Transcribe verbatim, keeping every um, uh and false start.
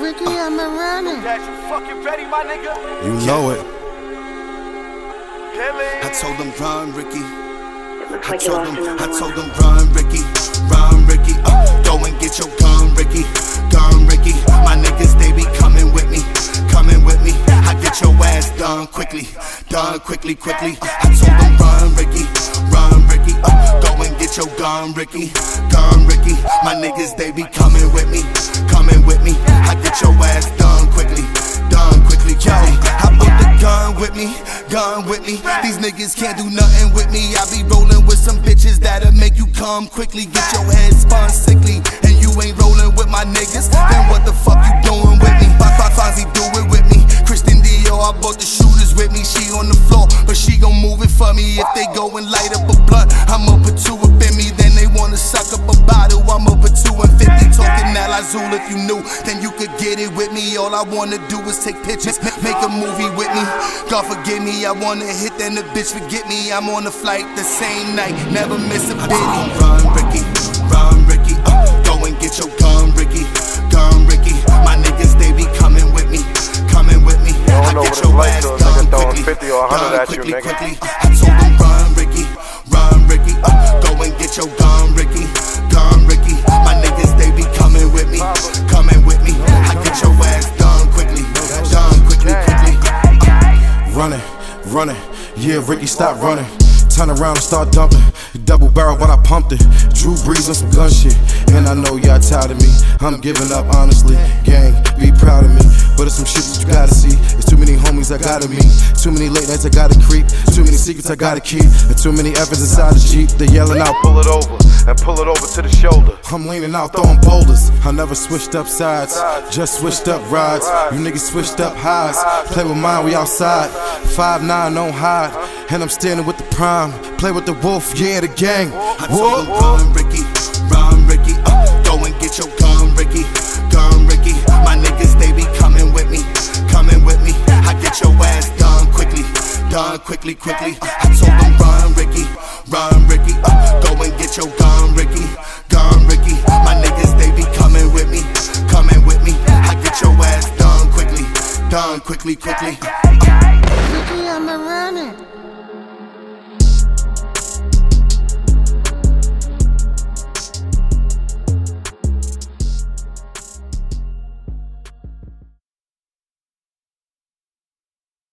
Ricky, I'm a running. That you fucking ready, my nigga? You know it. I told them run, Ricky. Looks I like you told lost them, another I one. told them run, Ricky. Run, Ricky. Uh, go and get your gun, Ricky. Gun, Ricky. My niggas, they be coming with me. Coming with me. I get your ass done quickly. Done quickly, quickly. I told them run, Ricky. Run, Ricky. Uh, go and get your gun, Ricky. Gun, Ricky. My niggas, they be coming with me. Coming with me. I get your ass done quickly. Done quickly, quickly. I put the gun with me. Gun with me. These niggas can't do nothing with me. I be rolling with some bitches that'll make you come quickly. Get your head spun sickly. And you ain't rolling with my niggas. Then what the fuck you doing with me? Fonzie do it with me. Kristen Dior, I bought the shooters with me. She on the floor, but she gon' move it for me. If they go and light up a blunt, I'ma put two up in me. Then they wanna suck up a bottle, I'ma put two and fifty. Talking Al Azul, if you knew, then you could get it with me. All I wanna do is take pictures, make a movie with me. God forgive me, I wanna hit, then the bitch forget me. I'm on the flight the same night, never miss a bit. Run, Ricky, run, Ricky, uh, go and get your gun, Ricky, gun, Ricky. My niggas, they be coming with me, coming with me. I get your ass done quickly, done quickly, quickly. I told them run, Ricky, run, Ricky, uh, go and get your gun, Ricky, gun, Ricky. My niggas, they be coming with me, coming with me. I get your ass done quickly, done quickly, quickly. Running, running, yeah, Ricky, stop running. Turn around and start dumping. Double barrel, but I pumped it. Drew Brees on some gun shit. And I know y'all tired of me. I'm giving up, honestly. Gang, be proud of me. But it's some shit that you gotta see. It's too many homies I gotta meet. Too many late nights I gotta creep. Too many secrets I gotta keep. And too many efforts inside the Jeep. They yelling out, pull it over. And pull it over to the shoulder. I'm leaning out, throwing boulders. I never switched up sides. Just switched up rides. You niggas switched up highs. Play with mine, we outside. five nine, don't hide. And I'm standing with the prime. Play with the wolf, yeah, the gang. I told them run, Ricky, run, Ricky, uh, go and get your gun, Ricky, gun, Ricky. My niggas, they be coming with me, coming with me. I get your ass done quickly, done quickly, quickly. I told them run, Ricky,